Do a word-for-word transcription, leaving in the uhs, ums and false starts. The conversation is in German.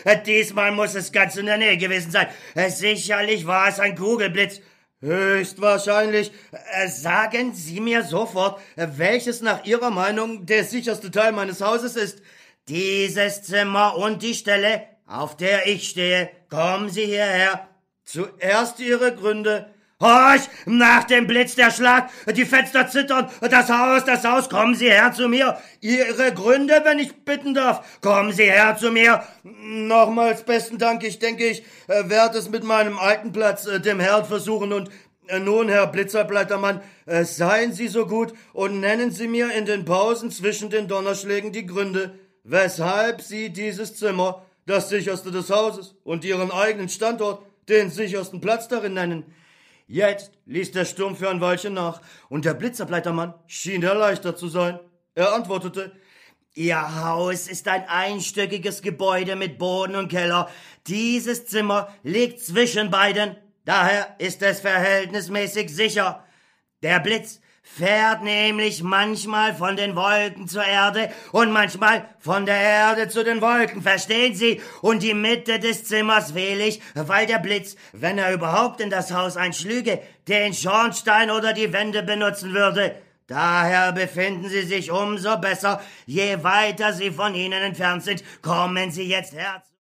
Diesmal muss es ganz in der Nähe gewesen sein. Sicherlich war es ein Kugelblitz. Höchstwahrscheinlich. Sagen Sie mir sofort, welches nach Ihrer Meinung der sicherste Teil meines Hauses ist. Dieses Zimmer und die Stelle, auf der ich stehe. Kommen Sie hierher. Zuerst Ihre Gründe. Horch, nach dem Blitz der Schlag, die Fenster zittern, das Haus, das Haus, kommen Sie her zu mir. Ihre Gründe, wenn ich bitten darf, kommen Sie her zu mir. Nochmals besten Dank, ich denke, ich äh, werde es mit meinem alten Platz, äh, dem Herrn, versuchen und äh, nun, Herr Blitzableitermann, äh, seien Sie so gut und nennen Sie mir in den Pausen zwischen den Donnerschlägen die Gründe, weshalb Sie dieses Zimmer, das sicherste des Hauses und Ihren eigenen Standort, den sichersten Platz darin nennen. Jetzt ließ der Sturm für ein Weilchen nach, und der Blitzableitermann schien erleichtert zu sein. Er antwortete, Ihr Haus ist ein einstöckiges Gebäude mit Boden und Keller. Dieses Zimmer liegt zwischen beiden, daher ist es verhältnismäßig sicher. Der Blitz fährt nämlich manchmal von den Wolken zur Erde und manchmal von der Erde zu den Wolken, verstehen Sie? Und die Mitte des Zimmers wähle ich, weil der Blitz, wenn er überhaupt in das Haus einschlüge, den Schornstein oder die Wände benutzen würde. Daher befinden Sie sich umso besser, je weiter Sie von ihnen entfernt sind. Kommen Sie jetzt her.